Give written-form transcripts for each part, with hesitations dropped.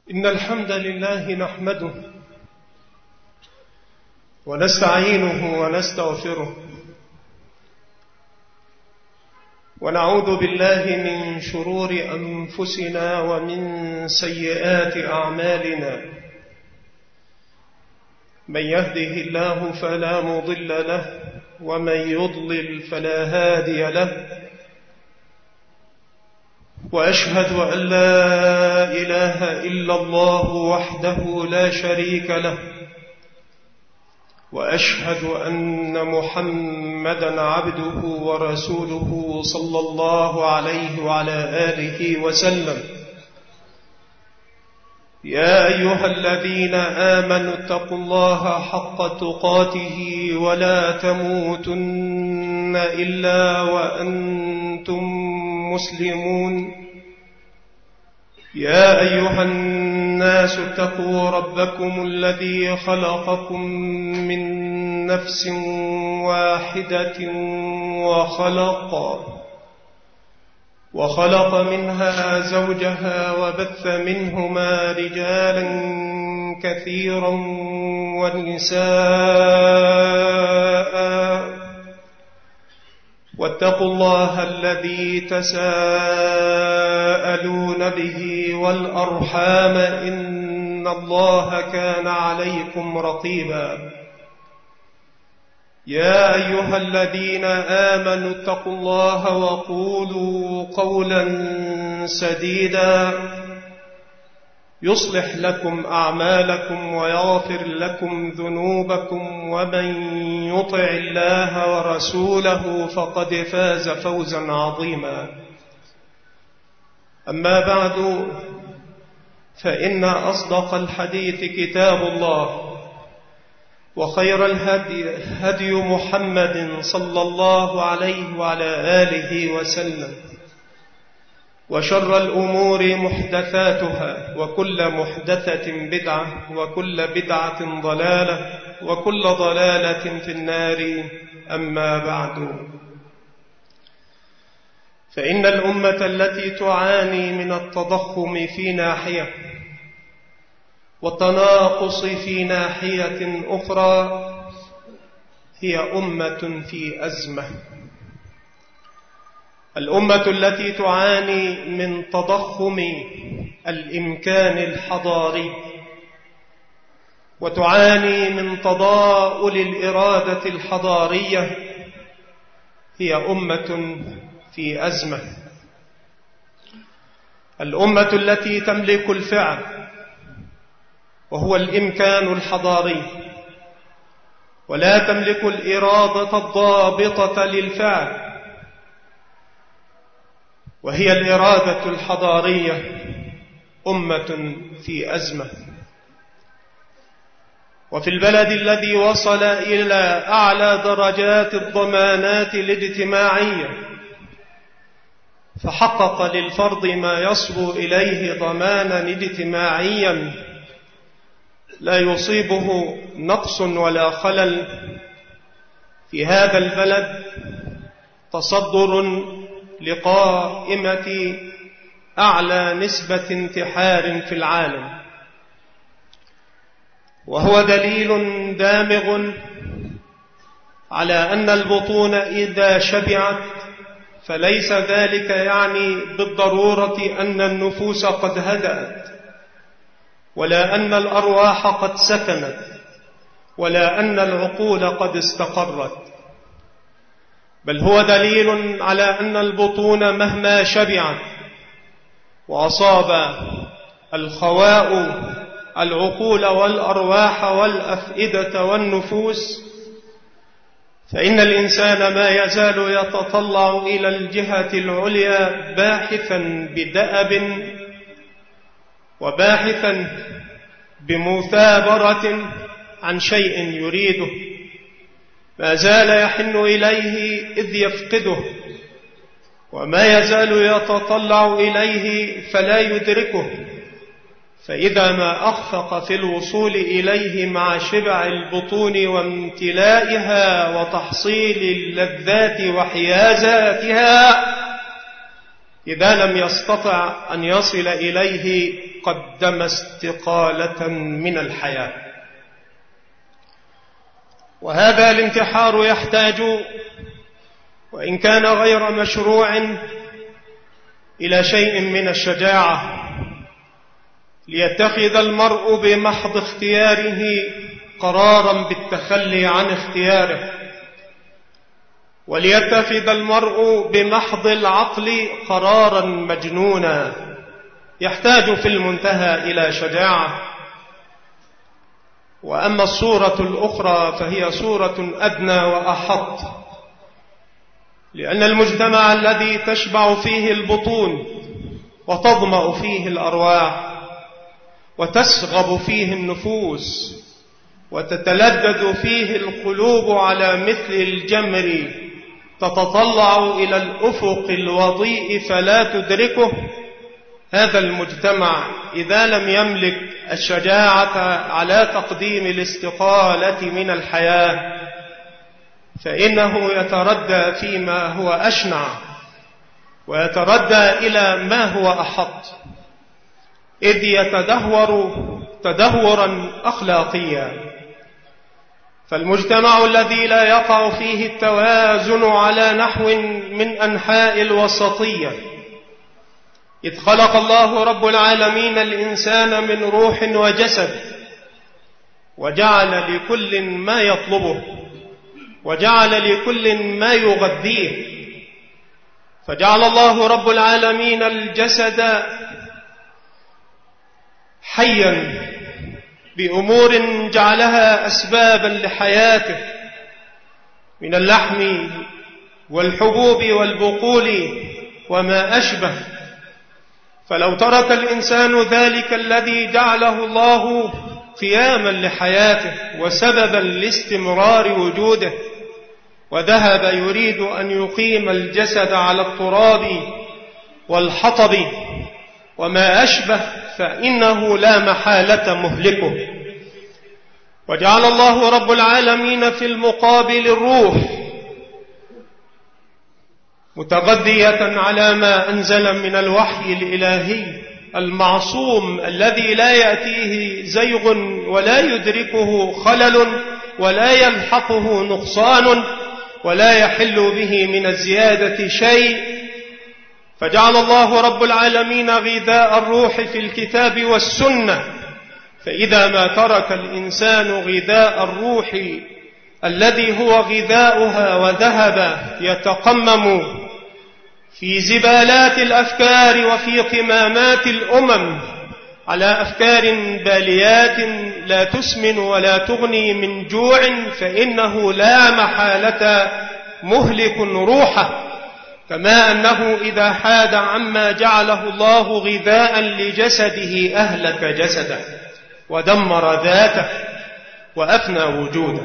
إن الحمد لله نحمده ونستعينه ونستغفره ونعوذ بالله من شرور أنفسنا ومن سيئات أعمالنا. من يهده الله فلا مضل له ومن يضلل فلا هادي له، وأشهد أن لا إله إلا الله وحده لا شريك له، وأشهد أن محمدًا عبده ورسوله صلى الله عليه وعلى آله وسلم. يا أيها الذين آمنوا اتقوا الله حق تقاته ولا تموتن إلا وأنتم مسلمون. يا أيها الناس اتقوا ربكم الذي خلقكم من نفس واحدة وخلق منها زوجها وبث منهما رجالا كثيرا ونساء، واتقوا الله الذي تساءلون به والأرحام إن الله كان عليكم رقيبا. يا أيها الذين آمنوا اتقوا الله وقولوا قولا سديدا يصلح لكم أعمالكم ويغفر لكم ذنوبكم، ومن يطع الله ورسوله فقد فاز فوزا عظيما. أما بعد، فإن أصدق الحديث كتاب الله، وخير الهدي هدي محمد صلى الله عليه وعلى آله وسلم، وشر الأمور محدثاتها، وكل محدثة بدعة، وكل بدعة ضلالة، وكل ضلالة في النار. أما بعد، فإن الأمة التي تعاني من التضخم في ناحية والتناقص في ناحية أخرى هي أمة في أزمة. الأمة التي تعاني من تضخم الإمكان الحضاري وتعاني من تضاؤل الإرادة الحضارية هي أمة في أزمة. الأمة التي تملك الفعل وهو الإمكان الحضاري ولا تملك الإرادة الضابطة للفعل وهي الإرادة الحضارية، أمة في أزمة. وفي البلد الذي وصل إلى أعلى درجات الضمانات الاجتماعية فحقق للفرد ما يصبو إليه ضمانا اجتماعيا لا يصيبه نقص ولا خلل، في هذا البلد تصدر لقائمة أعلى نسبة انتحار في العالم، وهو دليل دامغ على أن البطون إذا شبعت فليس ذلك يعني بالضرورة أن النفوس قد هدأت، ولا أن الأرواح قد سكنت، ولا أن العقول قد استقرت، بل هو دليل على أن البطون مهما شبعت وأصاب الخواء العقول والأرواح والأفئدة والنفوس، فإن الإنسان ما يزال يتطلع إلى الجهة العليا باحثا بدأب وباحثا بمثابرة عن شيء يريده، ما زال يحن إليه إذ يفقده، وما يزال يتطلع إليه فلا يدركه، فإذا ما أخفق في الوصول إليه مع شبع البطون وامتلائها وتحصيل اللذات وحيازاتها، إذا لم يستطع أن يصل إليه قدم استقالة من الحياة. وهذا الانتحار يحتاج، وإن كان غير مشروع، إلى شيء من الشجاعة، ليتخذ المرء بمحض اختياره قرارا بالتخلي عن اختياره، وليتخذ المرء بمحض العقل قرارا مجنونا، يحتاج في المنتهى إلى شجاعة. وأما الصورة الأخرى فهي صورة أدنى وأحط، لأن المجتمع الذي تشبع فيه البطون وتظمأ فيه الأرواح وتسغب فيه النفوس وتتلذذ فيه القلوب على مثل الجمر تتطلع إلى الأفق الوضيء فلا تدركه، هذا المجتمع إذا لم يملك الشجاعة على تقديم الاستقالة من الحياة فإنه يتردى فيما هو أشنع، ويتردى إلى ما هو أحط، إذ يتدهور تدهورا أخلاقيا. فالمجتمع الذي لا يقع فيه التوازن على نحو من أنحاء الوسطية، إذ خلق الله رب العالمين الإنسان من روح وجسد، وجعل لكل ما يطلبه، وجعل لكل ما يغذيه، فجعل الله رب العالمين الجسد حيا بأمور جعلها أسبابا لحياته من اللحم والحبوب والبقول وما أشبه. فلو ترك الإنسان ذلك الذي جعله الله قياما لحياته وسببا لاستمرار وجوده، وذهب يريد أن يقيم الجسد على التراب والحطب وما أشبه، فإنه لا محالة مهلكه. وجعل الله رب العالمين في المقابل الروح متغذية على ما أنزل من الوحي الإلهي المعصوم الذي لا يأتيه زيغ ولا يدركه خلل ولا يلحقه نقصان ولا يحل به من الزيادة شيء. فجعل الله رب العالمين غذاء الروح في الكتاب والسنة، فإذا ما ترك الإنسان غذاء الروح الذي هو غذاؤها وذهب يتقمم في زبالات الأفكار وفي قمامات الأمم على أفكار باليات لا تسمن ولا تغني من جوع، فإنه لا محالة مهلك روحه، كما أنه إذا حاد عما جعله الله غذاء لجسده أهلك جسده ودمر ذاته وأفنى وجوده.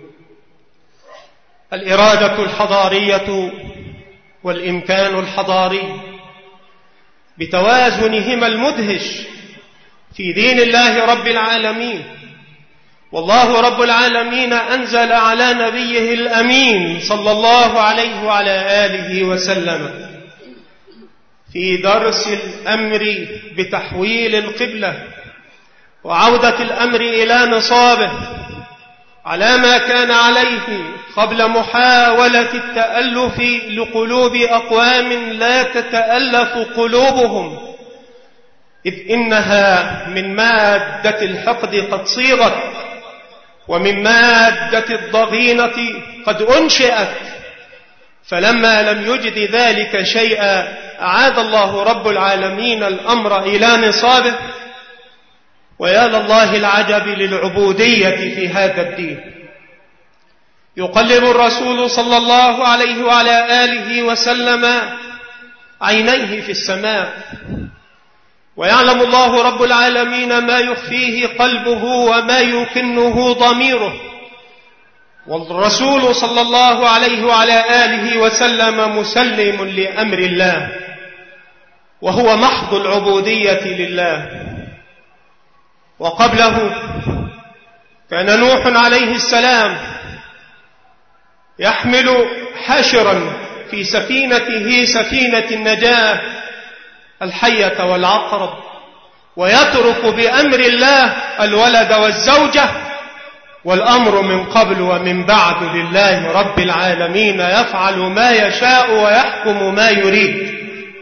الإرادة الحضارية والإمكان الحضاري بتوازنهما المدهش في دين الله رب العالمين. والله رب العالمين أنزل على نبيه الأمين صلى الله عليه وعلى آله وسلم في درس الأمر بتحويل القبلة وعودة الأمر إلى نصابه على ما كان عليه قبل محاولة التألف لقلوب أقوام لا تتألف قلوبهم، إذ إنها من مادة الحقد قد صيغت، ومن مادة الضغينة قد أنشئت. فلما لم يجد ذلك شيئا أعاد الله رب العالمين الأمر إلى نصابه. ويا لله العجب للعبودية في هذا الدين. يقلب الرسول صلى الله عليه وعلى آله وسلم عينيه في السماء، ويعلم الله رب العالمين ما يخفيه قلبه وما يكنه ضميره، والرسول صلى الله عليه وعلى آله وسلم مسلم لأمر الله، وهو محض العبودية لله. وقبله كان نوح عليه السلام يحمل حاشرا في سفينته سفينة النجاة الحية والعقرب ويترك بأمر الله الولد والزوجة، والأمر من قبل ومن بعد لله رب العالمين، يفعل ما يشاء ويحكم ما يريد.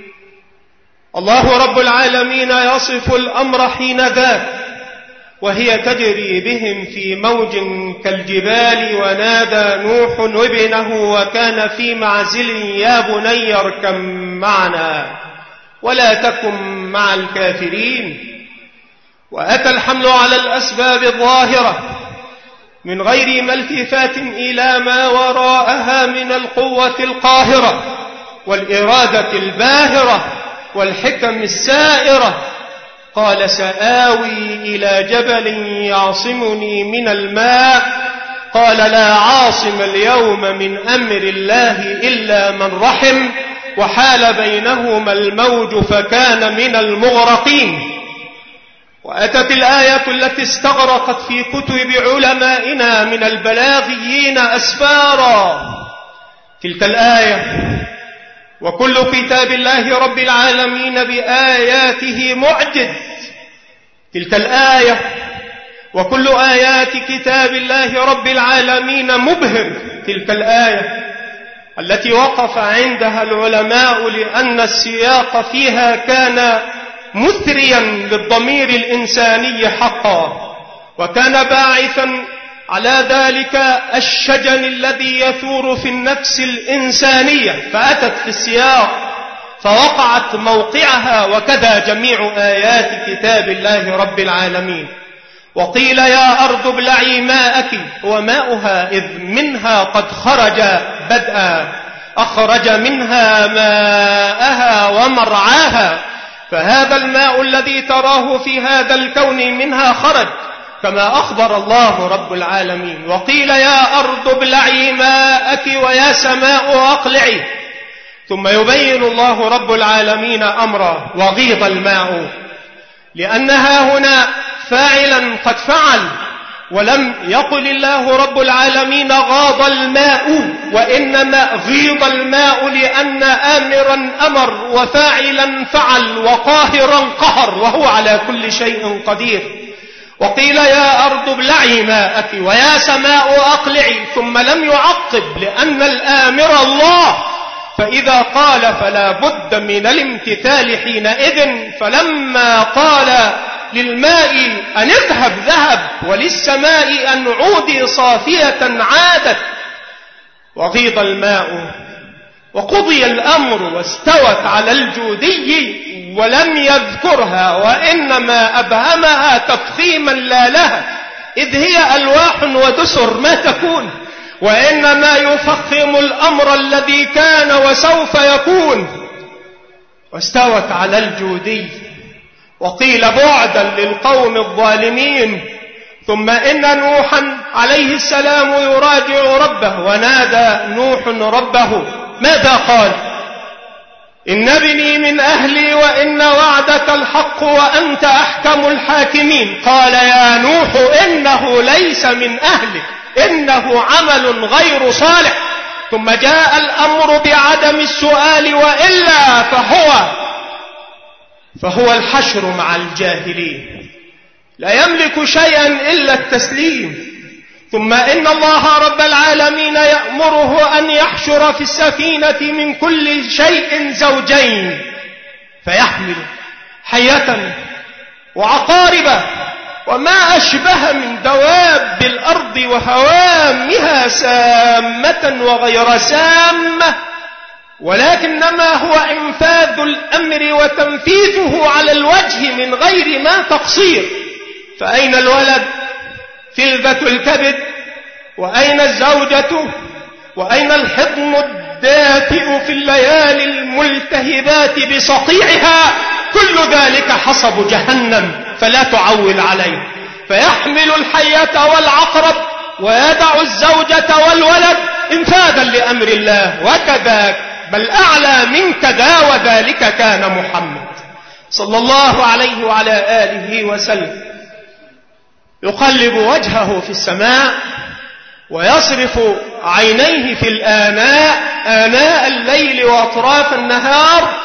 الله رب العالمين يصف الأمر حين ذاك وهي تجري بهم في موج كالجبال، ونادى نوح ابنه وكان في معزل يا بني اركب معنا ولا تكن مع الكافرين. وأتى الحمل على الأسباب الظاهرة من غير ما التفات إلى ما وراءها من القوة القاهرة والإرادة الباهرة والحكم السائرة. قال سآوي إلى جبل يعصمني من الماء، قال لا عاصم اليوم من أمر الله إلا من رحم، وحال بينهما الموج فكان من المغرقين. وأتت الآية التي استغرقت في كتب علمائنا من البلاغيين أسفارا، تلك الآية: وكل كتاب الله رب العالمين بآياته معجز. تلك الآية: وكل آيات كتاب الله رب العالمين مبهر. تلك الآية التي وقف عندها العلماء لأن السياق فيها كان مثريا للضمير الإنساني حقا، وكان باعثا على ذلك الشجن الذي يثور في النفس الإنسانية، فأتت في السياق فوقعت موقعها، وكذا جميع آيات كتاب الله رب العالمين. وقيل يا أرض ابلعي ماءك وماؤها إذ منها قد خرج بدءا، أخرج منها ماءها ومرعاها، فهذا الماء الذي تراه في هذا الكون منها خرج، كما أخبر الله رب العالمين. وقيل يا أرض ابلعي ماءك ويا سماء أقلعي. ثم يبين الله رب العالمين أمره: وغيض الماء، لأنها هنا فاعلا قد فعل، ولم يقل الله رب العالمين غاض الماء، وإنما غيض الماء لأن آمرا أمر وفاعلا فعل وقاهرا قهر، وهو على كل شيء قدير. وقيل يا أرض ابلعي ماءك ويا سماء أقلعي، ثم لم يعقب لأن الآمر الله، فإذا قال فلا بد من الامتثال حينئذ. فلما قال للماء أن اذهب ذهب، وللسماء أن عودي صافية عادت. وغيض الماء وقضي الأمر واستوت على الجودي، ولم يذكرها وإنما أبهمها تفخيما لا لها، إذ هي ألواح ودسر ما تكون، وإنما يفخم الأمر الذي كان وسوف يكون. واستوت على الجودي. وقيل بعدا للقوم الظالمين. ثم إن نوحا عليه السلام يراجع ربه، ونادى نوح ربه ماذا قال؟ إن ابني من أهلي وإن وعدك الحق وأنت أحكم الحاكمين. قال يا نوح إنه ليس من أهلك، إنه عمل غير صالح. ثم جاء الأمر بعدم السؤال، وإلا فهو الحشر مع الجاهلين، لا يملك شيئا إلا التسليم. ثم إن الله رب العالمين يأمره أن يحشر في السفينة من كل شيء زوجين، فيحمل حية وعقارب وما أشبه من دواب الأرض وهوامها، سامة وغير سامة، ولكنما هو إنفاذ الأمر وتنفيذه على الوجه من غير ما تقصير. فأين الولد؟ فلذة الكبد. وأين الزوجة؟ وأين الحضن الدافئ في الليالي الملتهبات بسطيعها؟ كل ذلك حصب جهنم، فلا تعول عليه. فيحمل الحية والعقرب ويدع الزوجة والولد انفاذا لأمر الله، وكذاك بل أعلى من كذا، وذلك كان محمد صلى الله عليه وعلى آله وسلم يقلب وجهه في السماء ويصرف عينيه في الآناء، آناء الليل وأطراف النهار،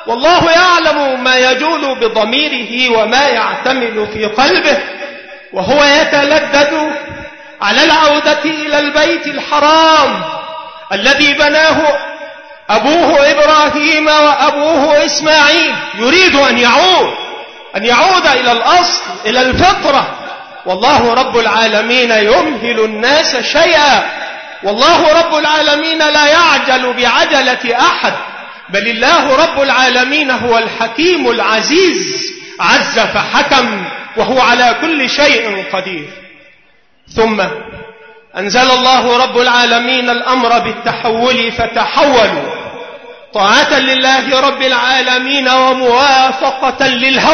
والله يعلم ما يجول بضميره وما يعتمل في قلبه، وهو يتلذذ على العودة إلى البيت الحرام الذي بناه أبوه إبراهيم وأبوه إسماعيل. يريد أن يعود إلى الأصل، إلى الفطرة. والله رب العالمين يمهل الناس شيئا، والله رب العالمين لا يعجل بعجلة أحد، بل الله رب العالمين هو الحكيم العزيز، عز فحكم، وهو على كل شيء قدير. ثم أنزل الله رب العالمين الأمر بالتحول فتحولوا طاعة لله رب العالمين وموافقة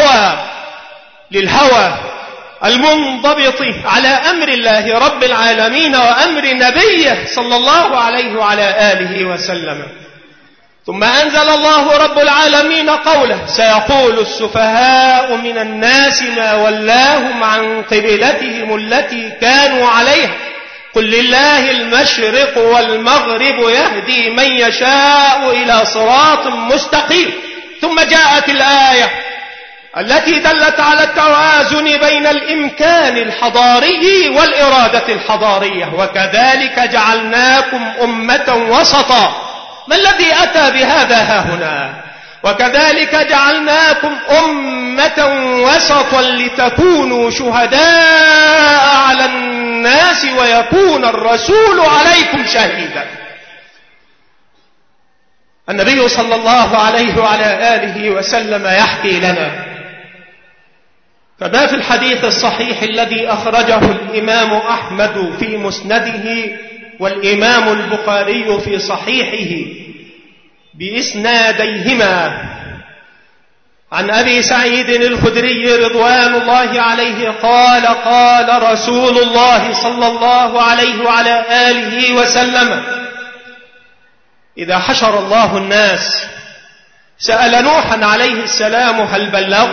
للهوى المنضبط على أمر الله رب العالمين وأمر نبيه صلى الله عليه وعلى آله وسلم. ثم أنزل الله رب العالمين قوله: سيقول السفهاء من الناس ما ولاهم عن قبلتهم التي كانوا عليها قل لله المشرق والمغرب يهدي من يشاء إلى صراط مستقيم. ثم جاءت الآية التي دلت على التوازن بين الإمكان الحضاري والإرادة الحضارية: وكذلك جعلناكم أمة وسطا. ما الذي أتى بهذا هاهنا؟ وكذلك جعلناكم أمة وسطا لتكونوا شهداء على الناس ويكون الرسول عليكم شهيدا. النبي صلى الله عليه وعلى آله وسلم يحكي لنا كما في الحديث الصحيح الذي أخرجه الإمام أحمد في مسنده والإمام البخاري في صحيحه بإسناديهما عن أبي سعيد الخدري رضوان الله عليه قال: قال رسول الله صلى الله عليه وعلى آله وسلم: إذا حشر الله الناس سأل نوحا عليه السلام: هل بلغ؟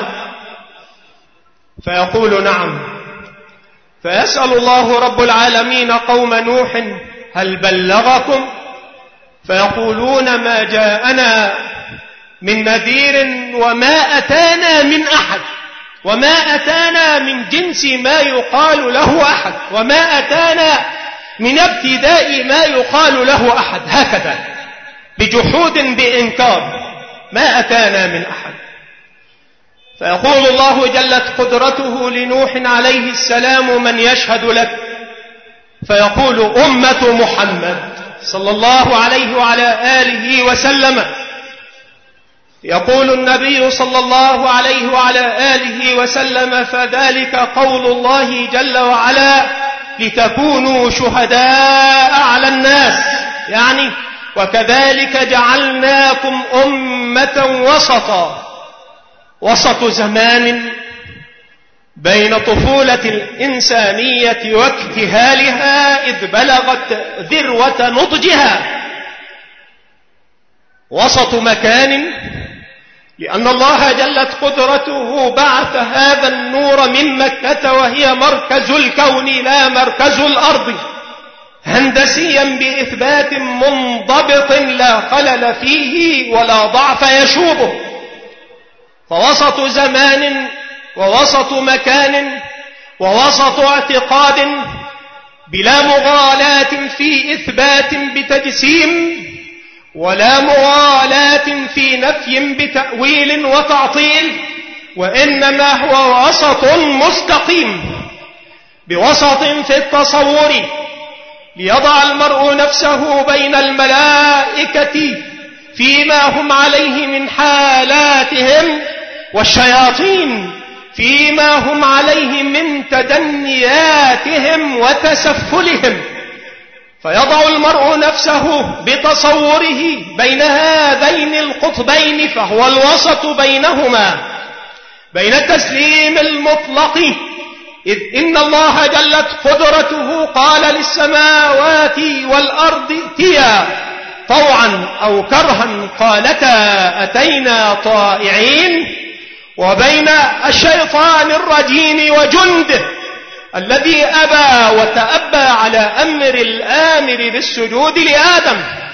فيقول: نعم. فيسأل الله رب العالمين قوم نوح: هل بلغكم؟ فيقولون: ما جاءنا من نذير وما أتانا من أحد، وما أتانا من جنس ما يقال له أحد، وما أتانا من ابتداء ما يقال له أحد، هكذا بجحود بإنكار، ما أتانا من أحد. فيقول الله جلت قدرته لنوح عليه السلام: من يشهد لك؟ فيقول: أمة محمد صلى الله عليه وعلى آله وسلم. يقول النبي صلى الله عليه وعلى آله وسلم: فذلك قول الله جل وعلا: لتكونوا شهداء على الناس، يعني وكذلك جعلناكم أمة وسطا، وسط زمان بين طفولة الإنسانية واكتهالها إذ بلغت ذروة نضجها، وسط مكان لأن الله جلت قدرته بعث هذا النور من مكة وهي مركز الكون لا مركز الأرض، هندسيا بإثبات منضبط لا خلل فيه ولا ضعف يشوبه. فوسط زمان ووسط مكان ووسط اعتقاد بلا مغالاة في إثبات بتجسيم، ولا مغالاة في نفي بتأويل وتعطيل، وإنما هو وسط مستقيم، بوسط في التصور ليضع المرء نفسه بين الملائكة فيما هم عليه من حالاتهم، والشياطين فيما هم عليه من تدنياتهم وتسفلهم، فيضع المرء نفسه بتصوره بين هذين القطبين، فهو الوسط بينهما، بين التسليم المطلق، إذ إن الله جلت قدرته قال للسماوات والأرض ائتيا طوعا أو كرها قالتا أتينا طائعين، وبين الشيطان الرجيم وجنده الذي أبى وتأبى على أمر الآمر بالسجود لآدم،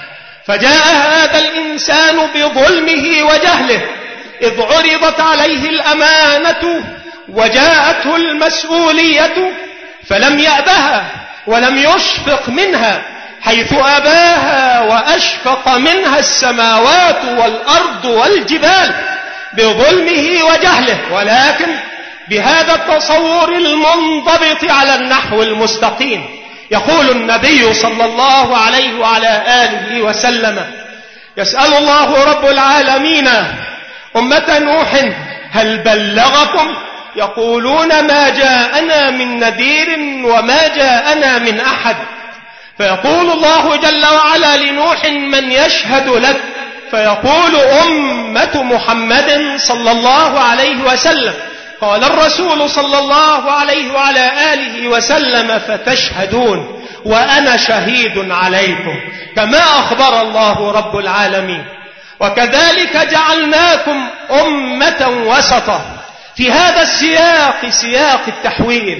فجاء هذا الإنسان بظلمه وجهله إذ عرضت عليه الأمانة وجاءته المسؤولية فلم يأبها ولم يشفق منها، حيث أباها وأشفق منها السماوات والأرض والجبال بظلمه وجهله، ولكن بهذا التصور المنضبط على النحو المستقيم. يقول النبي صلى الله عليه وعلى آله وسلم: يسأل الله رب العالمين أمة نوح هل بلغكم؟ يقولون ما جاءنا من نذير وما جاءنا من أحد. فيقول الله جل وعلا لنوح: من يشهد لك؟ فيقول: أمة محمد صلى الله عليه وسلم. قال الرسول صلى الله عليه وعلى آله وسلم: فتشهدون وأنا شهيد عليكم، كما أخبر الله رب العالمين. وكذلك جعلناكم أمة وسطا. في هذا السياق، سياق التحوير،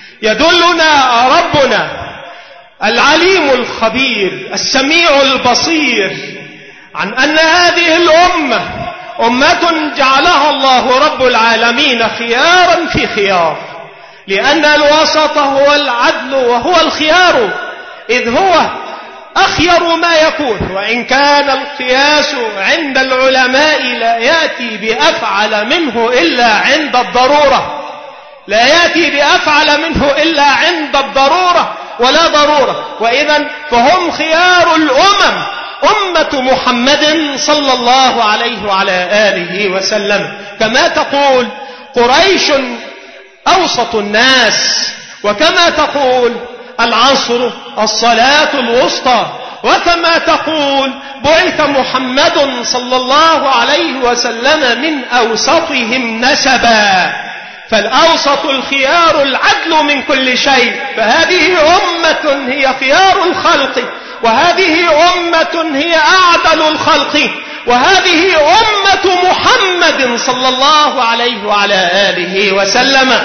يدلنا ربنا العليم الخبير السميع البصير عن أن هذه الأمة أمة جعلها الله رب العالمين خيارا في خيار، لأن الوسط هو العدل وهو الخيار، إذ هو أخير ما يكون. وإن كان القياس عند العلماء لا يأتي بأفعل منه إلا عند الضرورة، لا يأتي بأفعل منه إلا عند الضرورة ولا ضرورة. وإذن فهم خيار الأمم أمة محمد صلى الله عليه وعلى آله وسلم. كما تقول قريش أوسط الناس، وكما تقول العصر الصلاة الوسطى، وكما تقول بعث محمد صلى الله عليه وسلم من أوسطهم نسبا. فالأوسط الخيار العدل من كل شيء. فهذه أمة هي خيار الخلق، وهذه أمة هي أعدل الخلق، وهذه أمة محمد صلى الله عليه وعلى آله وسلم.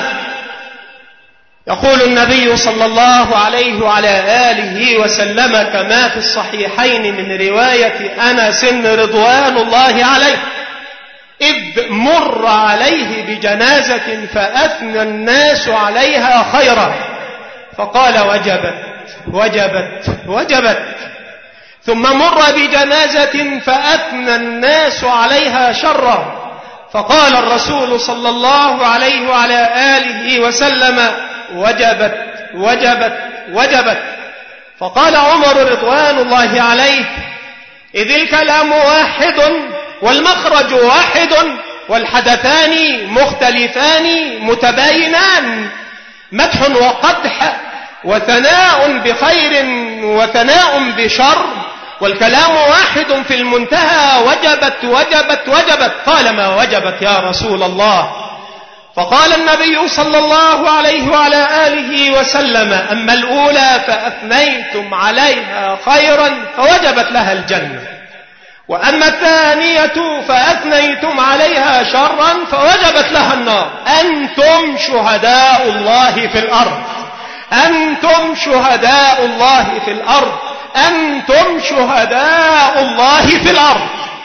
يقول النبي صلى الله عليه وعلى آله وسلم كما في الصحيحين من رواية أنس رضوان الله عليه: إذ مر عليه بجنازة فأثنى الناس عليها خيرا، فقال: وجبت وجبت وجبت. ثم مر بجنازة فأثنى الناس عليها شرا، فقال الرسول صلى الله عليه وعلى آله وسلم: وجبت وجبت وجبت. فقال عمر رضوان الله عليه: إذ الكلام واحد والمخرج واحد والحدثان مختلفان متباينان، مدح وقدح وثناء بخير وثناء بشر، والكلام واحد في المنتهى: وجبت وجبت وجبت. قال: ما وجبت يا رسول الله؟ فقال النبي صلى الله عليه وعلى آله وسلم: أما الأولى فأثنيتم عليها خيرا فوجبت لها الجنة، وأما الثانية فأثنيتم عليها شرا فوجبت لها النار. أنتم شهداء الله في الأرض، أنتم شهداء الله في الأرض، أنتم شهداء الله في الأرض.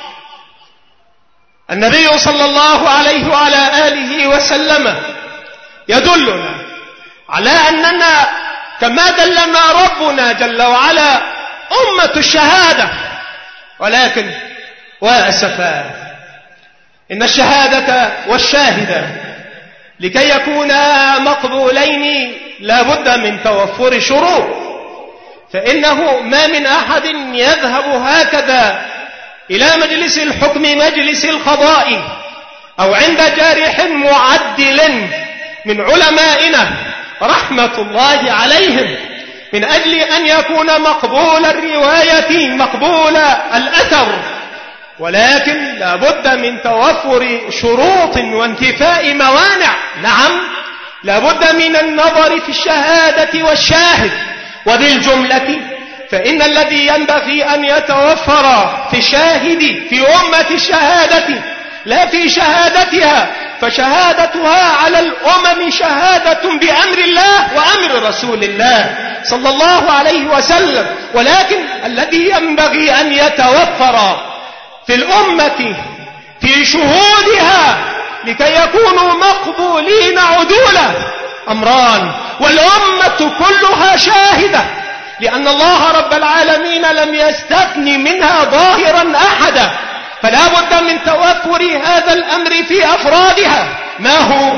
النبي صلى الله عليه وعلى آله وسلم يدلنا على أننا كما دلنا ربنا جل وعلا أمة الشهادة، ولكن وأسفا إن الشهادة والشاهدة لكي يكونا مقبولين لا بد من توفر شروط. فإنه ما من أحد يذهب هكذا إلى مجلس الحكم مجلس القضاء أو عند جارح معدل من علمائنا رحمة الله عليهم من أجل أن يكون مقبول الرواية مقبول الأثر، ولكن لا بد من توفر شروط وانتفاء موانع. نعم، لا بد من النظر في الشهادة والشاهد. وبالجملة فإن الذي ينبغي أن يتوفر في الشاهد في أمة الشهادة لا في شهادتها، فشهادتها على الأمم شهادة بأمر الله وأمر رسول الله صلى الله عليه وسلم، ولكن الذي ينبغي أن يتوفر في الأمة في شهودها لكي يكونوا مقبولين عدولا أمران، والأمة كلها شاهدة، لأن الله رب العالمين لم يستثني منها ظاهرا أحدا، فلا بد من توفر هذا الأمر في أفرادها. ما هو؟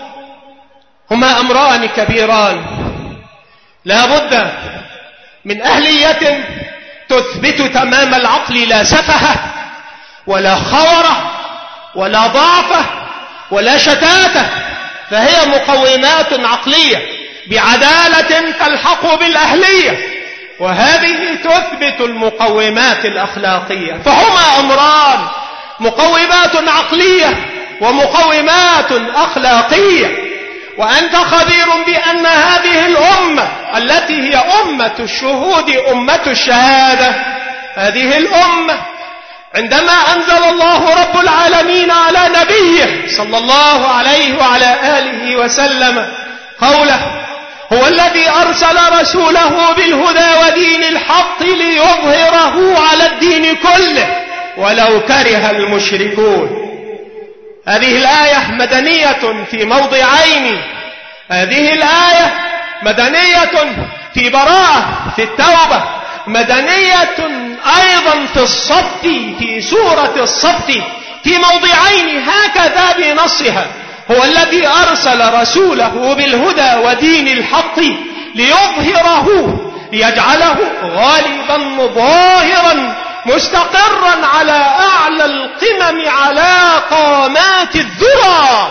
هما أمران كبيران، لا بد من أهلية تثبت تمام العقل، لا سفهة ولا خورة ولا ضعفة ولا شتاتة، فهي مقومات عقلية بعدالة تلحق بالأهلية، وهذه تثبت المقومات الأخلاقية. فهما أمران، مقومات عقلية ومقومات أخلاقية. وأنت خبير بأن هذه الأمة التي هي أمة الشهود، أمة الشهادة، هذه الأمة عندما أنزل الله رب العالمين على نبيه صلى الله عليه وعلى آله وسلم قوله: هو الذي أرسل رسوله بالهدى ودين الحق ليظهره على الدين كله ولو كره المشركون. هذه الآية مدنية في موضعين، هذه الآية مدنية في براءة في التوبة، مدنية أيضا في الصف، في سورة الصف في موضعين هكذا بنصها: هو الذي أرسل رسوله بالهدى ودين الحق ليظهره، ليجعله غالبا ظاهرا مستقرا على أعلى القمم، على قامات الذرى،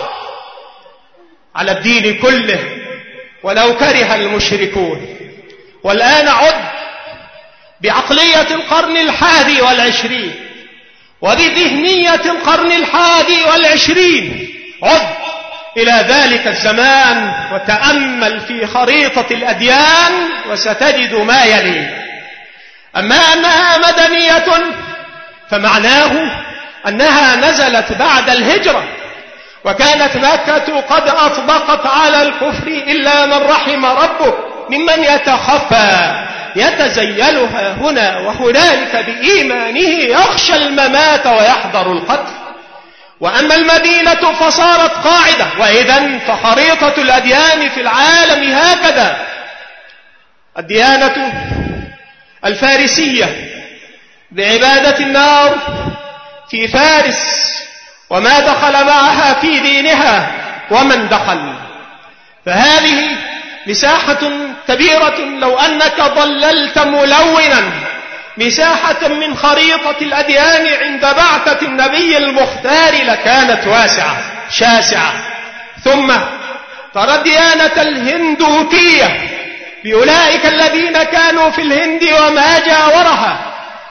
على الدين كله ولو كره المشركون. والآن عد بعقلية القرن 21 وبذهنية القرن 21، عد إلى ذلك الزمان وتأمل في خريطة الأديان وستجد ما يلي. أما أنها مدنية فمعناه أنها نزلت بعد الهجرة، وكانت مكة قد أطبقت على الكفر إلا من رحم ربه ممن يتخفى يتزيلها هنا وهنالك بإيمانه، يخشى الممات ويحذر القتل. وأما المدينة فصارت قاعدة. وإذن فخريطة الأديان في العالم هكذا: الديانة الفارسية بعبادة النار في فارس وما دخل معها في دينها ومن دخل، فهذه مساحة كبيرة. لو أنك ضللت ملونا مساحة من خريطة الأديان عند بعثة النبي المختار لكانت واسعة شاسعة. ثم ترى الديانة الهندوكية بأولئك الذين كانوا في الهند وما جاورها،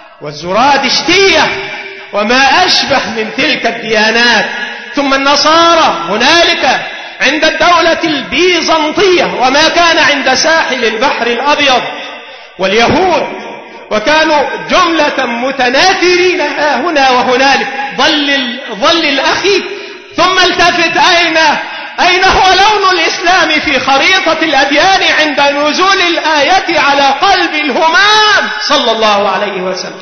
والزرادشتية وما أشبه من تلك الديانات. ثم النصارى هنالك عند الدولة البيزنطية وما كان عند ساحل البحر الأبيض، واليهود وكانوا جملة متناثرين هنا وهنالك. ظل الأخي ثم التفت أين هو لون الإسلام في خريطة الأديان عند نزول الآية على قلب الهمام صلى الله عليه وسلم؟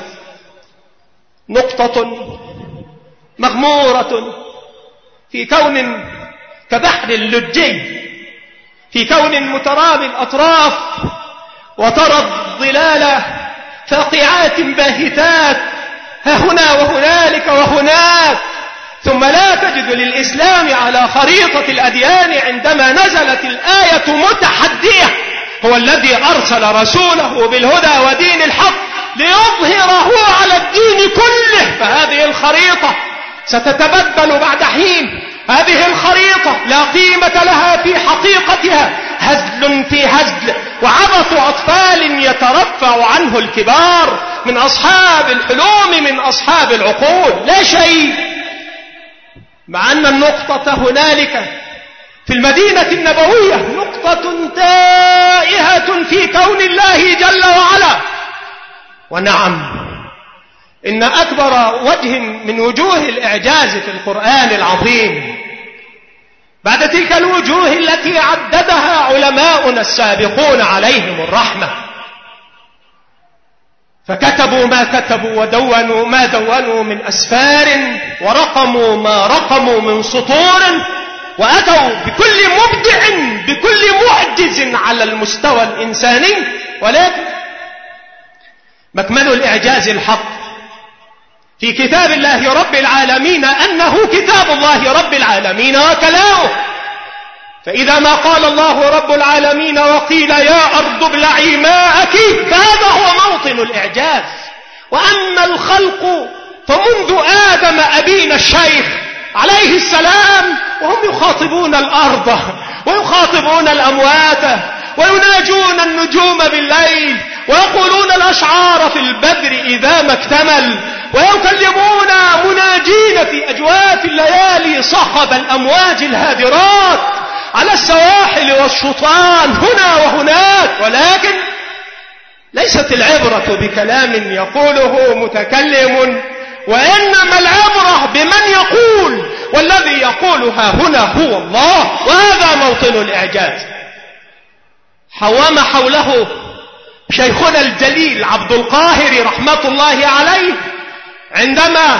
نقطة مغمورة في كون كبحر اللجي، في كون مترامي الأطراف، وترى الظلال فاقعات باهتات هنا وهنالك وهناك، ثم لا تجد للإسلام على خريطة الأديان عندما نزلت الآية متحدية: هو الذي أرسل رسوله بالهدى ودين الحق ليظهره على الدين كله. فهذه الخريطة ستتبدل بعد حين، هذه الخريطة لا قيمة لها في حقيقتها، هزل في هزل وعبث أطفال يترفع عنه الكبار من أصحاب الحلوم من أصحاب العقول، لا شيء. مع أن النقطة هنالك في المدينة النبوية نقطة تائهة في كون الله جل وعلا. ونعم، إن أكبر وجه من وجوه الإعجاز في القرآن العظيم بعد تلك الوجوه التي عددها علماؤنا السابقون عليهم الرحمة، فكتبوا ما كتبوا ودونوا ما دونوا من أسفار، ورقموا ما رقموا من سطور، وأتوا بكل مبدع بكل معجز على المستوى الإنساني، ولكن مكمن الإعجاز الحق في كتاب الله رب العالمين أنه كتاب الله رب العالمين وكلامه. فإذا ما قال الله رب العالمين وقيل يا أرض ابلعي ماءك، فهذا هو موطن الإعجاز. وأما الخلق فمنذ آدم أبينا الشيخ عليه السلام وهم يخاطبون الأرض ويخاطبون الأموات ويناجون النجوم بالليل ويقولون الأشعار في البدر إذا ما اكتمل، ويكلمون مناجين في أجواف الليالي صخب الأمواج الهادرات على السواحل والشطآن هنا وهناك. ولكن ليست العبرة بكلام يقوله متكلم، وإنما العبرة بمن يقول، والذي يقولها هنا هو الله، وهذا موطن الإعجاز. حوم حوله شيخنا الجليل عبد القاهر رحمة الله عليه عندما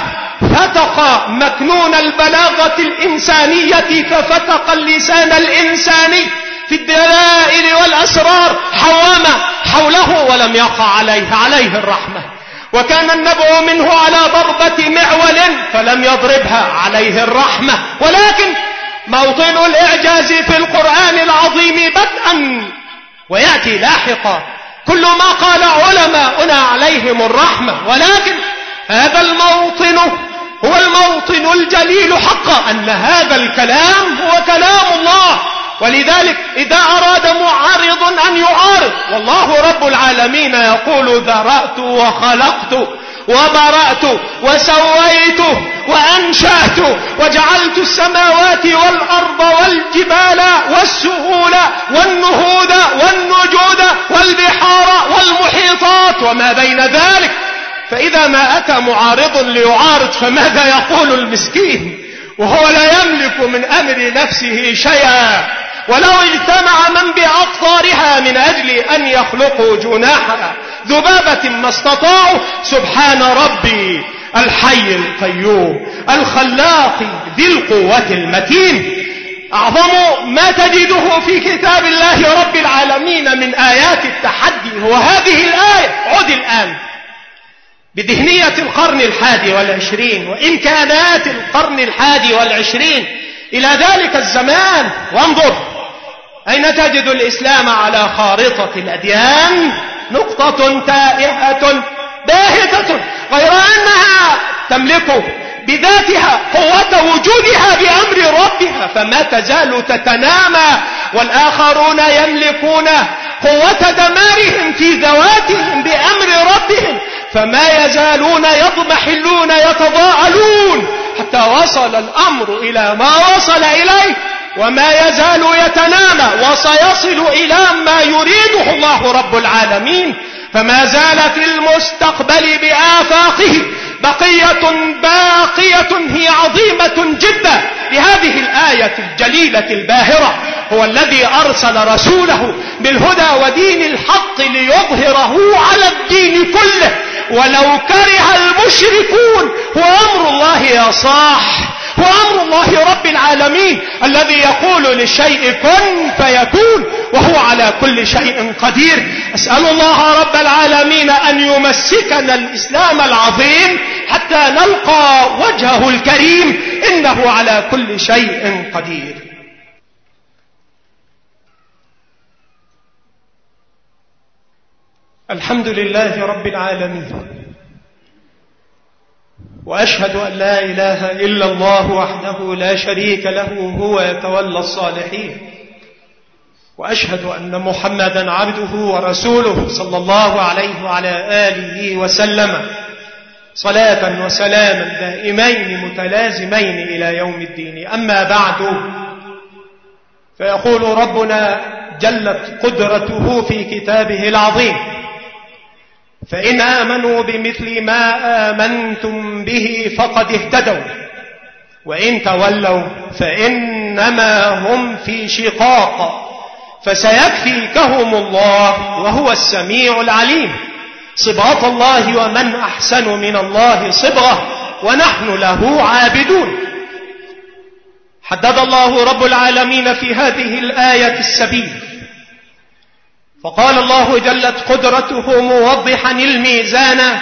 فتق مكنون البلاغة الإنسانية ففتق اللسان الإنساني في الدلائل والأسرار، حوم حوله ولم يقع عليه الرحمة. وكان النبع منه على ضربة معول فلم يضربها عليه الرحمة. ولكن موطن الإعجاز في القرآن العظيم بدءا ويأتي لاحقا كل ما قال علماؤنا عليهم الرحمة. ولكن هذا الموطن هو الموطن الجليل حقا، أن هذا الكلام هو كلام الله. ولذلك إذا أراد معارض أن يعارض، والله رب العالمين يقول ذرأت وخلقت وبرأت وسويت وأنشأت وجعلت السماوات والأرض والجبال والسهول والنهود والنجود والبحار والمحيطات وما بين ذلك. فإذا ما أتى معارض ليعارض فماذا يقول المسكين وهو لا يملك من أمر نفسه شيئا؟ ولو اجتمع من بأقطارها من أجل أن يخلقوا جناح ذبابة ما استطاعوا. سبحان ربي الحي القيوم الخلاق ذي القوة المتين. أعظم ما تجده في كتاب الله رب العالمين من آيات التحدي هو هذه الآية. عد الآن بذهنية القرن 21 وإمكانات القرن 21 إلى ذلك الزمان، وانظر أين تجد الإسلام على خارطة الأديان. نقطة تائهة باهتة، غير أنها تملك بذاتها قوة وجودها بأمر ربها، فما تزال تتنامى، والآخرون يملكون قوة دمارهم في ذواتهم بأمر ربهم، فما يزالون يضمحلون يتضاءلون حتى وصل الأمر إلى ما وصل إليه، وما يزال يتنامى وسيصل إلى ما يريده الله رب العالمين. فما زال في المستقبل بآفاقه بقية باقية هي عظيمة جدا لهذه الآية الجليلة الباهرة. هو الذي أرسل رسوله بالهدى ودين الحق ليظهره على الدين كله ولو كره المشركون. هو أمر الله يا صاح، هو أمر الله رب العالمين الذي يقول للشيء كن فيكون، وهو على كل شيء قدير. أسأل الله رب العالمين أن يمسكنا الإسلام العظيم حتى نلقى وجهه الكريم، إنه على كل شيء قدير. الحمد لله رب العالمين، وأشهد أن لا إله إلا الله وحده لا شريك له هو يتولى الصالحين، وأشهد أن محمدا عبده ورسوله صلى الله عليه وعلى آله وسلم صلاة وسلاما دائمين متلازمين إلى يوم الدين. أما بعد، فيقول ربنا جلت قدرته في كتابه العظيم: فإن آمنوا بمثل ما آمنتم به فقد اهتدوا وإن تولوا فإنما هم في شقاق فسيكفيكهم الله وهو السميع العليم. صبغة الله ومن أحسن من الله صبغة ونحن له عابدون. حدد الله رب العالمين في هذه الآية السبيل، فقال الله جلت قدرته موضحا الميزان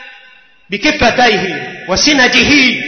بكفتيه وسنجه،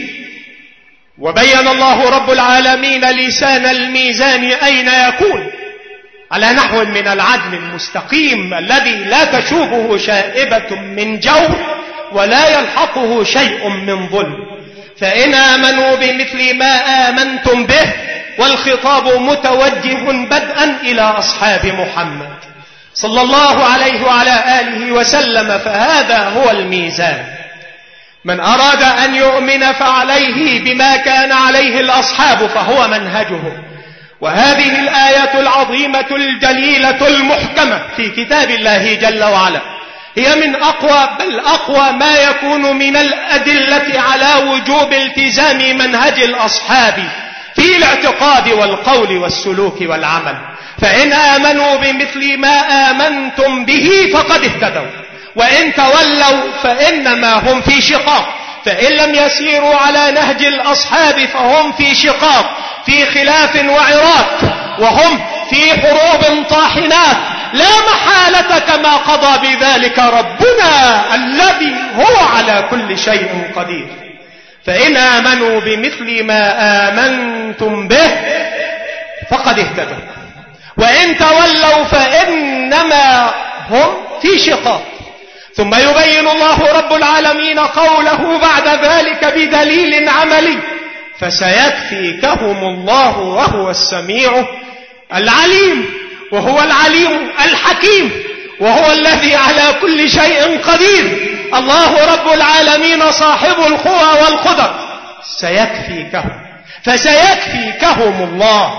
وبين الله رب العالمين لسان الميزان أين يكون، على نحو من العدل المستقيم الذي لا تشوبه شائبة من جور ولا يلحقه شيء من ظلم. فإن آمنوا بمثل ما آمنتم به، والخطاب متوجه بدءا إلى أصحاب محمد صلى الله عليه وعلى آله وسلم، فهذا هو الميزان. من أراد أن يؤمن فعليه بما كان عليه الأصحاب فهو منهجهم. وهذه الآية العظيمة الجليلة المحكمة في كتاب الله جل وعلا هي من أقوى بل أقوى ما يكون من الأدلة على وجوب التزام منهج الأصحاب في الاعتقاد والقول والسلوك والعمل. فإن آمنوا بمثل ما آمنتم به فقد اهتدوا، وإن تولوا فإنما هم في شقاق. فإن لم يسيروا على نهج الأصحاب فهم في شقاق، في خلاف وعراك، وهم في حروب طاحنات لا محالة، كما قضى بذلك ربنا الذي هو على كل شيء قدير. فإن آمنوا بمثل ما آمنتم به فقد اهتدوا، وإن تولوا فإنما هم في شقاق. ثم يبين الله رب العالمين قوله بعد ذلك بدليل عملي: فسيكفيكهم الله وهو السميع العليم. وهو العليم الحكيم، وهو الذي على كل شيء قدير. الله رب العالمين صاحب القوى والقدر. سيكفيكهم، فسيكفيكهم الله.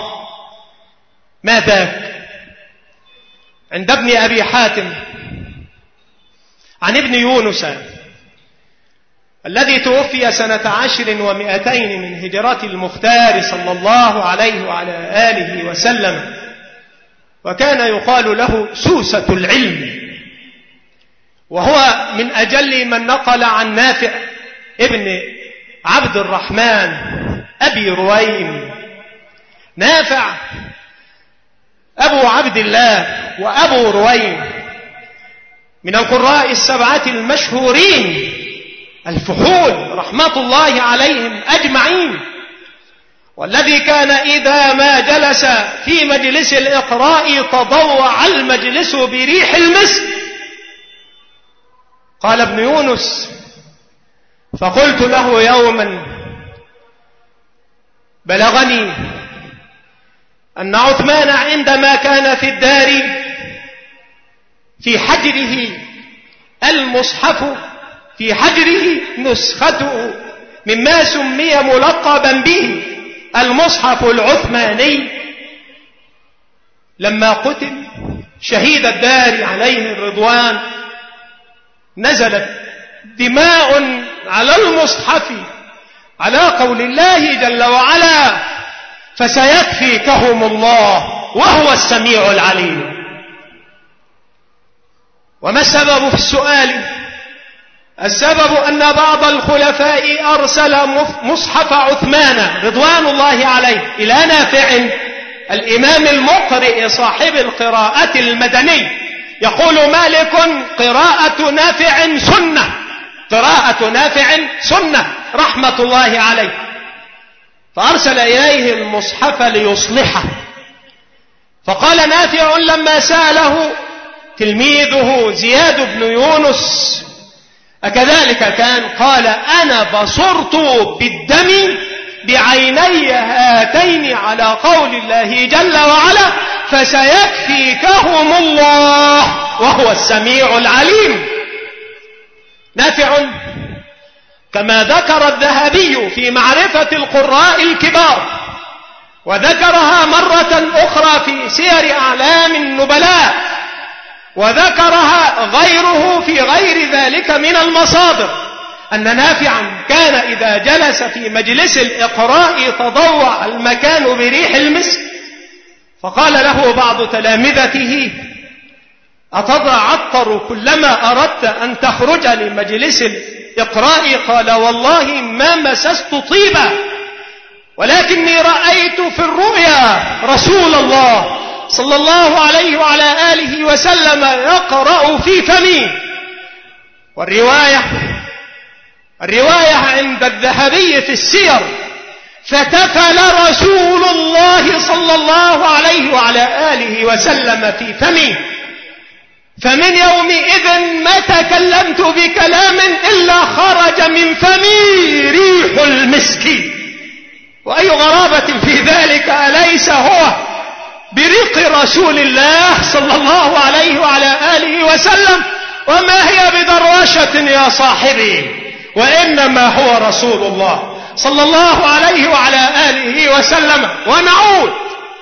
ما ذاك؟ عند ابن أبي حاتم عن ابن يونس الذي توفي سنة 10 من هجرة المختار صلى الله عليه وعلى آله وسلم، وكان يقال له سوسة العلم، وهو من أجل من نقل عن نافع ابن عبد الرحمن أبي رويم. نافع أبو عبد الله وأبو رويم من القراء السبعة المشهورين الفحول رحمة الله عليهم أجمعين، والذي كان إذا ما جلس في مجلس الإقراء تضوع المجلس بريح المسك. قال ابن يونس: فقلت له يوما: بلغني أن عثمان عندما كان في الدار في حجره المصحف، في حجره نسخته مما سمي ملقبا به المصحف العثماني، لما قتل شهيد الدار عليه الرضوان نزلت دماء على المصحف على قول الله جل وعلا: فسيكفيكهم الله وهو السميع العليم. وما السبب في السؤال؟ السبب أن بعض الخلفاء أرسل مصحف عثمان رضوان الله عليه إلى نافع الإمام المقرئ صاحب القراءة المدني. يقول مالك: قراءة نافع سنة، قراءة نافع سنة رحمة الله عليه. فأرسل إليه المصحف ليصلحه. فقال نافع لما سأله تلميذه زياد بن يونس: أكذلك كان؟ قال: أنا بصرت بالدم بعيني هاتين على قول الله جل وعلا: فسيكفيكهم الله وهو السميع العليم. نافع كما ذكر الذهبي في معرفة القراء الكبار، وذكرها مرة أخرى في سير أعلام النبلاء، وذكرها غيره في غير ذلك من المصادر، أن نافعا كان إذا جلس في مجلس الإقراء تضوع المكان بريح المسك، فقال له بعض تلامذته: أتتعطر كلما أردت أن تخرج لمجلس الإقراء؟ قال: والله ما مسست طيبا، ولكني رأيت في الرؤيا رسول الله صلى الله عليه وعلى آله وسلم يقرأ في فمي. والرواية عند الذهبي في السير: فتفل رسول الله صلى الله عليه وعلى آله وسلم في فمي، فمن يومئذ ما تكلمت بكلام إلا خرج من فمي ريح المسك. وأي غرابة في ذلك، أليس هو بريق رسول الله صلى الله عليه وعلى آله وسلم؟ وما هي بدروشة يا صاحبي، وإنما هو رسول الله صلى الله عليه وعلى آله وسلم. ونعود: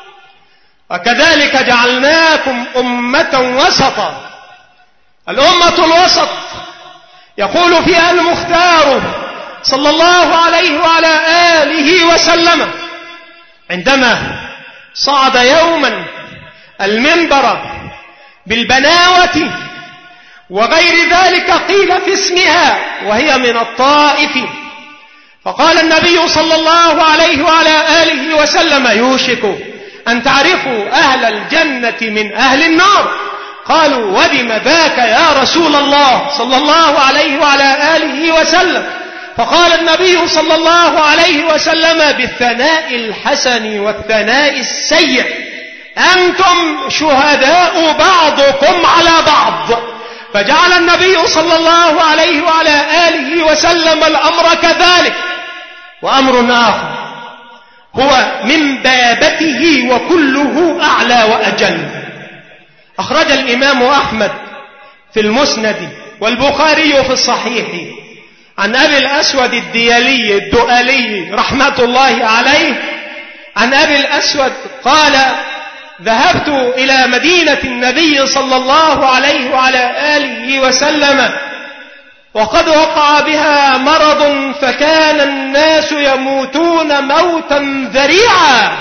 وكذلك جعلناكم أمة وسطا. الأمة الوسط يقول فيها المختار صلى الله عليه وعلى آله وسلم عندما صعد يوما المنبر بالبناوة وغير ذلك قيل في اسمها، وهي من الطائف، فقال النبي صلى الله عليه وعلى آله وسلم: يوشك أن تعرفوا أهل الجنة من أهل النار. قالوا: وبم ذاك يا رسول الله صلى الله عليه وعلى آله وسلم؟ فقال النبي صلى الله عليه وسلم: بالثناء الحسن والثناء السيء، أنتم شهداء بعضكم على بعض. فجعل النبي صلى الله عليه وعلى آله وسلم الأمر كذلك. وأمر آخر هو من بابته وكله أعلى وأجل. أخرج الإمام أحمد في المسند والبخاري في الصحيح عن أبي الأسود الدؤلي رحمة الله عليه، عن أبي الأسود قال: ذهبت إلى مدينة النبي صلى الله عليه وعلى آله وسلم وقد وقع بها مرض، فكان الناس يموتون موتا ذريعا.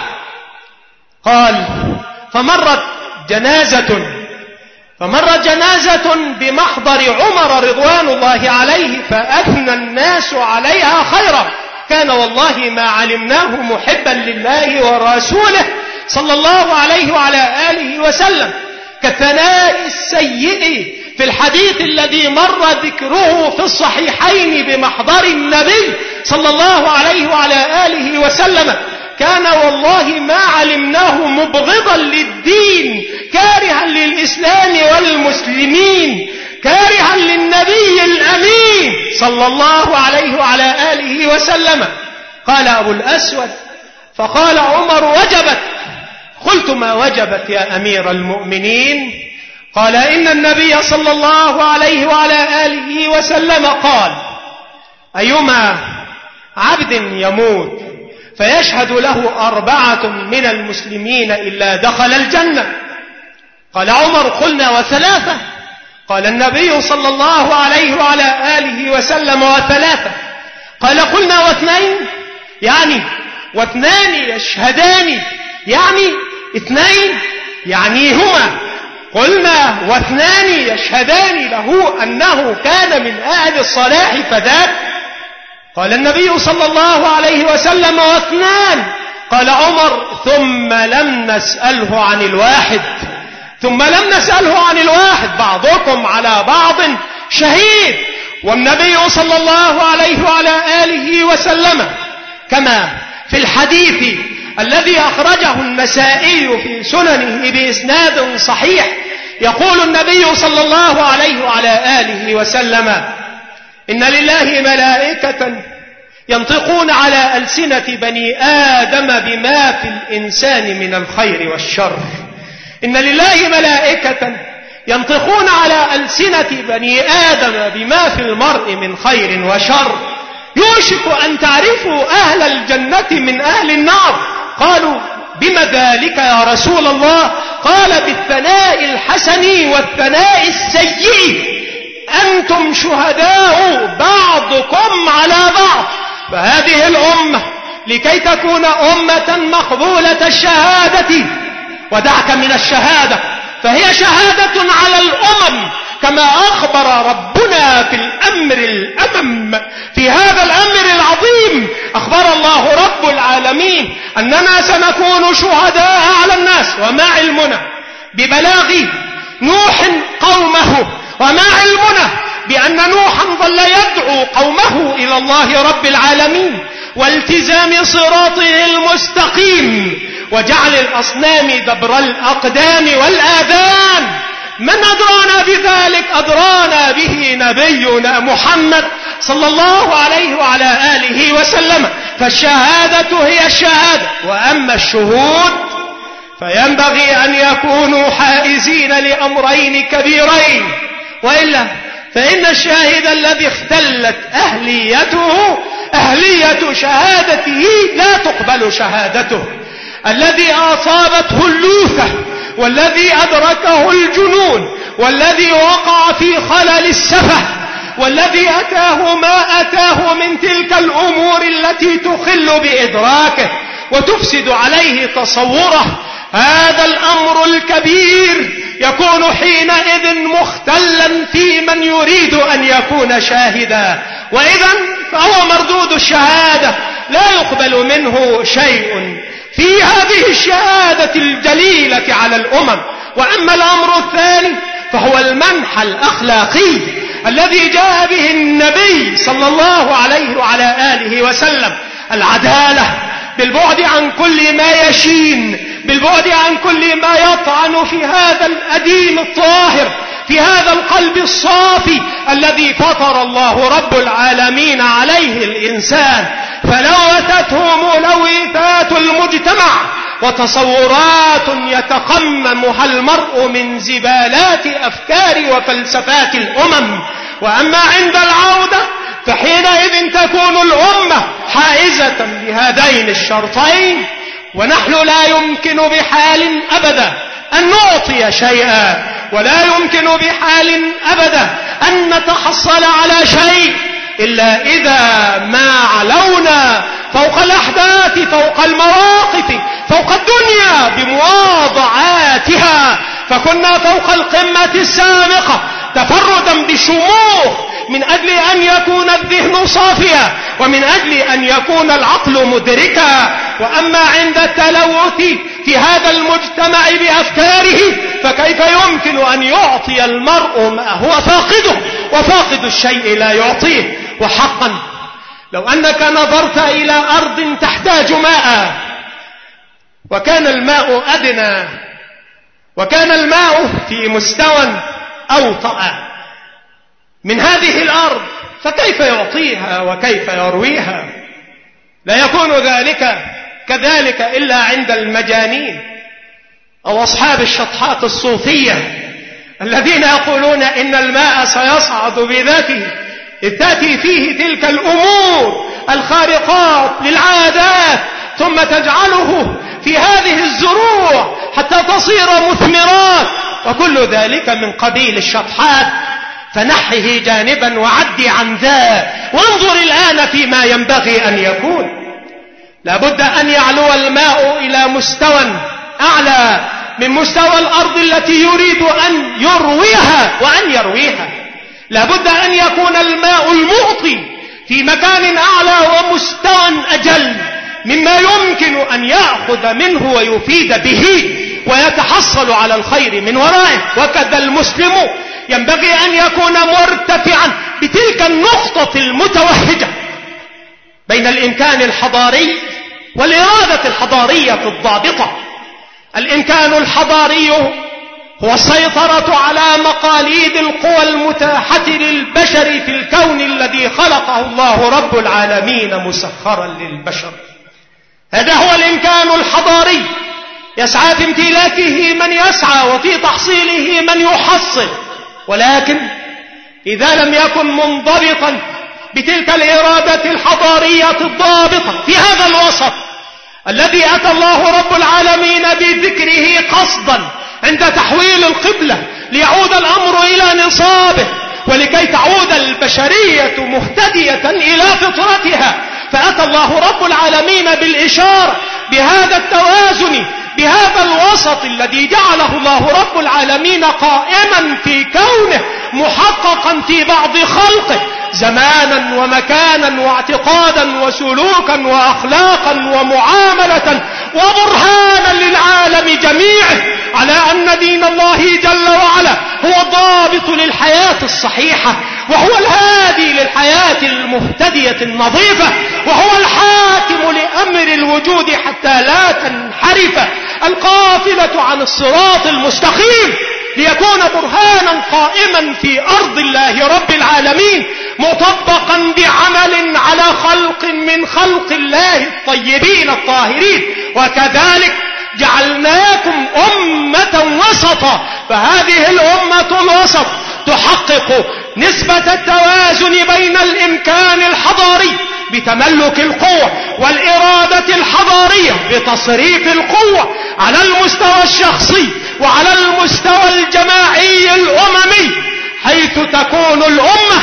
قال: فمرت جنازة بمحضر عمر رضوان الله عليه، فأثنى الناس عليها خيرا، كان والله ما علمناه محبا لله ورسوله صلى الله عليه وعلى آله وسلم، كالثناء السيء في الحديث الذي مر ذكره في الصحيحين بمحضر النبي صلى الله عليه وعلى آله وسلم. كان والله ما علمناه مبغضا للدين، كارها للإسلام والمسلمين، كارها للنبي الأمين صلى الله عليه وعلى آله وسلم. قال أبو الأسود: فقال عمر: وجبت. قلت: ما وجبت يا أمير المؤمنين؟ قال: إن النبي صلى الله عليه وعلى آله وسلم قال: أيما عبد يموت فيشهد له 4 من المسلمين إلا دخل الجنة. قال عمر: قلنا 3. قال النبي صلى الله عليه وعلى آله وسلم: 3. قال: قلنا 2، يعني 2 يشهدان، يعني 2 يعني هما. قلنا: 2 يشهدان له أنه كان من أهل الصلاح فذاك. قال النبي صلى الله عليه وسلم: 2. قال عمر: ثم لم نسأله عن الواحد، بعضكم على بعض شهيد. والنبي صلى الله عليه وعلى آله وسلم كما في الحديث الذي أخرجه النسائي في سننه بإسناد صحيح، يقول النبي صلى الله عليه وعلى آله وسلم: إن لله ملائكة ينطقون على ألسنة بني آدم بما في الإنسان من الخير والشر. إن لله ملائكة ينطقون على ألسنة بني آدم بما في المرء من خير وشر، يوشك أن تعرفوا أهل الجنة من أهل النار. قالوا: بما ذلك يا رسول الله؟ قال: بالثناء الحسن والثناء السيء، أنتم شهداء بعضكم على بعض. فهذه الأمة لكي تكون أمة مقبولة الشهادة ودعك من الشهادة، فهي شهادة على الأمم، كما أخبر ربنا في الأمر الأمم. في هذا الأمر العظيم أخبر الله رب العالمين أننا سنكون شهداء على الناس. وما علمنا ببلاغ نوح قومه، وما علمنا بأن نوحا ظل يدعو قومه إلى الله رب العالمين والتزام صراطه المستقيم وجعل الأصنام دبر الأقدام والآذان. من أدرانا بذلك؟ أدرانا به نبينا محمد صلى الله عليه وعلى آله وسلم. فالشهادة هي الشهادة، وأما الشهود فينبغي أن يكونوا حائزين لأمرين كبيرين، وإلا فإن الشاهد الذي اختلت أهلية شهادته لا تقبل شهادته. الذي أصابته اللوثة، والذي أدركه الجنون، والذي وقع في خلل السفه، والذي أتاه ما أتاه من تلك الأمور التي تخل بإدراكه وتفسد عليه تصوره، هذا الأمر الكبير يكون حينئذ مختلا في من يريد أن يكون شاهدا، وإذا فهو مردود الشهادة لا يقبل منه شيء في هذه الشهادة الجليلة على الأمم. وأما الأمر الثاني فهو المنح الأخلاقي الذي جاء به النبي صلى الله عليه وعلى آله وسلم: العدالة بالبعد عن كل ما يشين، بالبعد عن كل ما يطعن في هذا الأدين الطاهر، في هذا القلب الصافي الذي فطر الله رب العالمين عليه الإنسان، فلوثته ملوثات المجتمع وتصورات يتقممها المرء من زبالات أفكار وفلسفات الأمم. وأما عند العودة فحينئذ تكون الأمة حائزة لهذين الشرطين، ونحن لا يمكن بحال أبدا أن نعطي شيئا، ولا يمكن بحال أبدا أن نتحصل على شيء إلا إذا ما علونا فوق الأحداث، فوق المواقف، فوق الدنيا بمواضعاتها، فكنا فوق القمة السامقة تفردا بشموخ من أجل أن يكون الذهن صافيا، ومن أجل أن يكون العقل مدركا. وأما عند التلوث في هذا المجتمع بأفكاره فكيف يمكن أن يعطي المرء ما هو فاقده، وفاقد الشيء لا يعطيه. وحقا لو أنك نظرت إلى أرض تحتاج ماء، وكان الماء أدنى، وكان الماء في مستوى أوطأ من هذه الأرض، فكيف يعطيها وكيف يرويها؟ لا يكون ذلك كذلك إلا عند المجانين أو أصحاب الشطحات الصوفية الذين يقولون إن الماء سيصعد بذاته، إذ تأتي فيه تلك الأمور الخارقات للعادات ثم تجعله في هذه الزروع حتى تصير مثمرات، وكل ذلك من قبيل الشطحات. فنحه جانبا وعدي عن ذا، وانظر الآن فيما ينبغي أن يكون. لابد أن يعلو الماء إلى مستوى أعلى من مستوى الأرض التي يريد أن يرويها وأن يرويها. لابد أن يكون الماء المعطي في مكان أعلى ومستوى أجل مما يمكن أن يأخذ منه ويفيد به ويتحصل على الخير من ورائه. وكذا المسلم ينبغي أن يكون مرتفعا بتلك النقطة المتوهجة بين الإمكان الحضاري والإرادة الحضارية الضابطة. الإمكان الحضاري هو السيطرة على مقاليد القوى المتاحة للبشر في الكون الذي خلقه الله رب العالمين مسخرا للبشر. هذا هو الإمكان الحضاري، يسعى في امتلاكه من يسعى وفي تحصيله من يحصل، ولكن إذا لم يكن منضبطا بتلك الإرادة الحضارية الضابطة في هذا الوسط الذي أتى الله رب العالمين بذكره قصدا عند تحويل القبلة ليعود الأمر إلى نصابه ولكي تعود البشرية مهتدية إلى فطرتها، فأتى الله رب العالمين بالإشارة بهذا التوازن بهذا الوسط الذي جعله الله رب العالمين قائما في كونه، محققا في بعض خلقه زمانا ومكانا واعتقادا وسلوكا وأخلاقا ومعاملة، وبرهانا للعالم جميعه على أن دين الله جل وعلا هو الضابط للحياة الصحيحة، وهو الهادي للحياة المهتدية النظيفة، وهو الحاكم لأمر الوجود حتى لا تنحرف القافلة عن الصراط المستقيم، ليكون برهانا قائما في أرض الله رب العالمين، مطبقا بعمل على خلق من خلق الله الطيبين الطاهرين. وكذلك جعلناكم أمة وسطا، فهذه الأمة الوسط تحقق نسبة التوازن بين الإمكان الحضاري بتملك القوة والإرادة الحضارية بتصريف القوة على المستوى الشخصي وعلى المستوى الجماعي الأممي، حيث تكون الأمة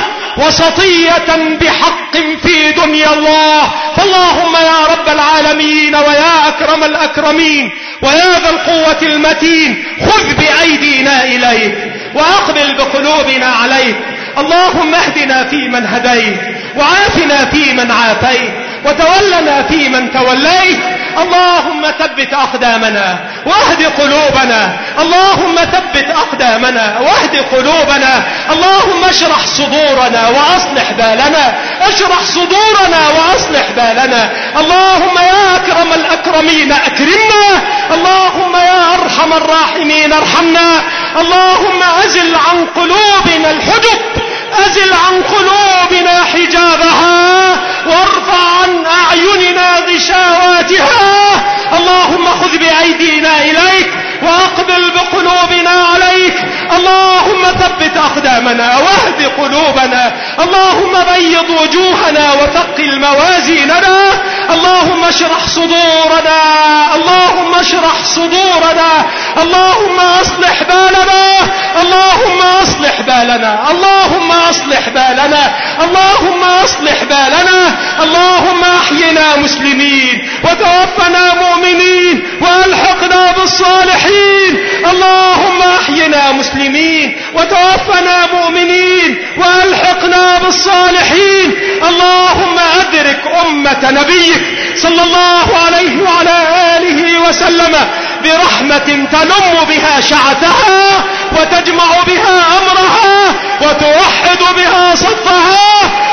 وسطية بحق في دنيا الله. فاللهم يا رب العالمين ويا أكرم الأكرمين ويا ذا القوة المتين، خذ بأيدينا إليك وأقبل بقلوبنا عليك. اللهم اهدنا فيمن هديت، وعافنا فيمن عافيت، وتولنا فيمن توليت. اللهم ثبت أقدامنا واهد قلوبنا، اللهم ثبت أقدامنا واهد قلوبنا. اللهم اشرح صدورنا وأصلح بالنا، اشرح صدورنا وأصلح بالنا. اللهم يا أكرم الأكرمين أكرمنا، اللهم يا أرحم الراحمين ارحمنا. اللهم أزل عن قلوبنا الحجب، أزل عن قلوبنا حجابها، وارفع عن أعيننا غشاواتها. اللهم خذ بأيدينا إليك وأقبل بقلوبنا عليك. اللهم ثبت أقدامنا واهد قلوبنا. اللهم بيض وجوهنا وثقل موازيننا. اللهم اشرح صدورنا، اللهم اشرح صدورنا. اللهم أصلح بالنا، اللهم أصلح بالنا، اللهم أصلح بالنا، اللهم أصلح بالنا. اللهم أحينا مسلمين وتوفنا مؤمنين وألحقنا بالصالحين. اللهم أحينا مسلمين وتوفنا مؤمنين وألحقنا بالصالحين. اللهم أدرك أمة نبيك صلى الله عليه وعلى آله وسلم برحمة تلم بها شعثها وتجمع بها أمرها وتوحد بها صفها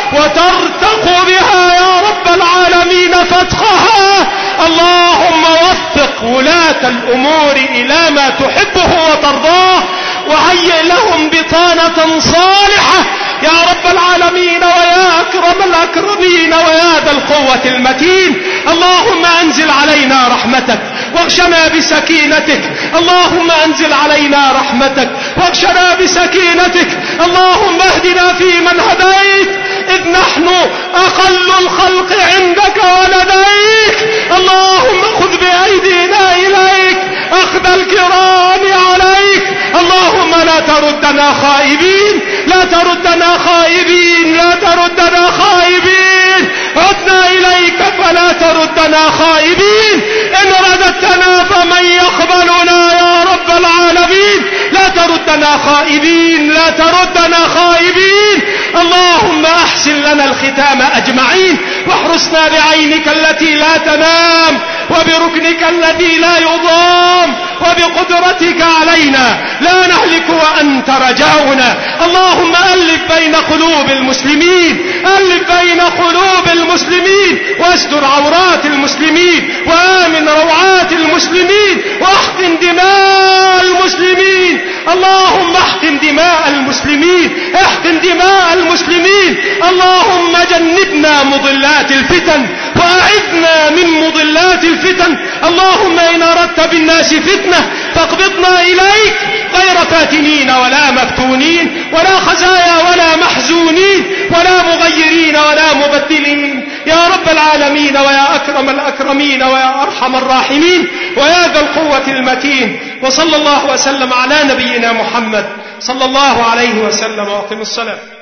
وترتق بها يا رب العالمين فتقها. اللهم وفق ولاة الأمور إلى ما تحبه وترضاه، وهيئ لهم بطانة صالحة يا رب العالمين ويا أكرم الأكرمين ويا ذا القوة المتين. اللهم أنزل علينا رحمتك واغشنا بسكينتك. اللهم أنزل علينا رحمتك واغشنا بسكينتك. اللهم اهدنا فيمن هديت، إذ نحن أقل الخلق عندك ولديك. اللهم خذ بأيدينا إليك أخذ الكرام عليك. اللهم لا تردنا خائبين، لا تردنا خائبين، لا تردنا خائبين. عدنا إليك فلا تردنا خائبين. إن رددتنا فمن يقبلنا يا رب العالمين. لا تردنا خائبين، لا تردنا خائبين. اللهم أحسن لنا الختام أجمعين، واحرسنا بعينك التي لا تنام، وبركنك الذي لا يضام، وبقدرتك علينا لا نهلك وأنت رجاؤنا. اللهم ألف بين قلوب المسلمين، ألف بين قلوب المسلمين، واستر عورات المسلمين، وآمن روعات المسلمين، واحقن دماء المسلمين. اللهم احقن دماء المسلمين، احقن دماء المسلمين. اللهم جنبنا مضلات الفتن وأعذنا من مضلات الفتن. اللهم إن أردت بالناس فتنة فاقبضنا إليك غير فاتنين ولا مفتونين ولا خزايا ولا محزونين ولا مغيرين ولا مبدلين يا رب العالمين ويا أكرم الأكرمين ويا أرحم الراحمين ويا ذا القوة المتين. وصلى الله وسلم على نبينا محمد صلى الله عليه وسلم. وأقم الصلاة.